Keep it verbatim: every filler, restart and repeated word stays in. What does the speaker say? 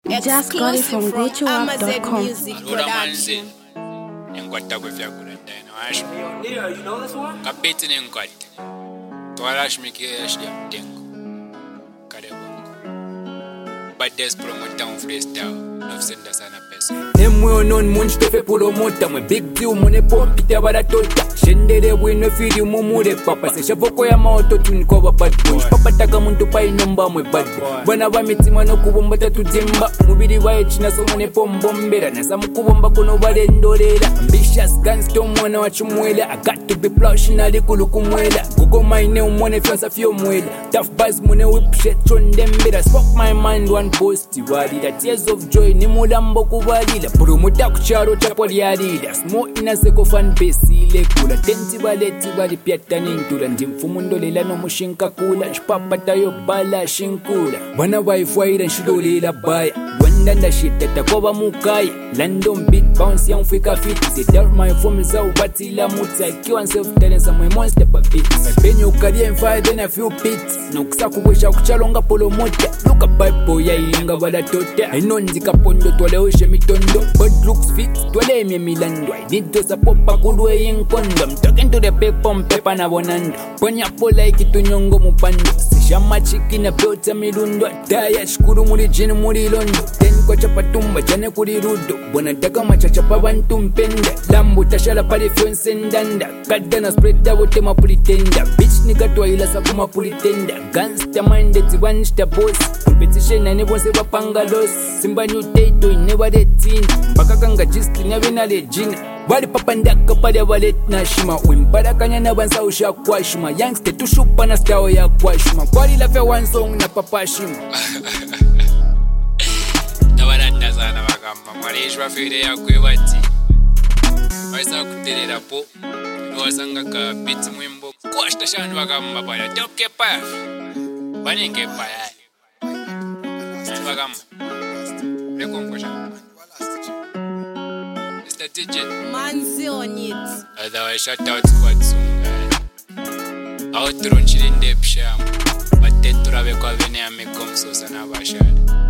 Just got it from go to up dot com. Nkwata kwefyakula ndayina washo kapeti nenkwata twalashimikira yashya mtengo kale bongo bades promoter on freestyle nofsenda sana pesa nemwe non munch tofe promota mwe big deal mune pompi tabara tota shendere bwino firi mumure papa se shavoko ya moto tunikoba bad boy papa taka muntu pai nomba mwe bad boy bwana ba mitima no kubomba tatuzimba mubiri wae china so mune pombombera nasa mukubomba kuno balendorera ambitious gunstorm mwana wa chumwela I got to be plush nali kulukumwela gogo mine umone fiansa fio mwela tough buzz mune whip shit chondembera spoke my mind one post wali the tears of joy ni mulambo kubalila promoter kucharo chapo lyalila small inaseko fan base ile kula tenti baleti bali pyata nintula ndimfumu ndolela no mushinka kula chipapa tayo bala shinkula bwana wife waira nshidolela baya wandanda shit takoba mukaya London beat bounce young fika fit they tell my form is out but ila muta kiwa self talent some monster pa beat penyo career in fire then a few beats no kusakubwesha kuchalonga polo mota look a bad boy yainga bala tota I know ndika pondo twale oshe mitondo but looks fit twale me milando I need to support pakulwe in condom talking to the paper on paper na bonando ponya pola ikitunyongo mupando sishama chikina bota milundo taya shukuru muri jini muri londo ten kwa chapatumba jane kuri rudo bona taka machacha pa bantu mpenda lambu tashala pale fionse ndanda kadana spread wote mapulitenda bitch nigga twaila sa kuma pulitenda gangster minded zibanishta boss competition na nebonse bapanga loss simba new tato never retin mpaka kanga just nyabe na legina bali papa ndaka pale walet na shima wimpala kanya na bansa usha kwa shima youngster tushupa na style ya kwa shima kwali la fe one song na papa shima tabaranda sana bakamba marishwa fire yakwebati baisa kuterera po wasanga ka beat mwimbo kwashta shanu bakamba baya toke pa banenge pa ya bakamba lekonkosha Mister D J Manzi on it otherwise shout out kwa tsunga outro nchilinde psham batetura bekwa bene amekomso sana bashara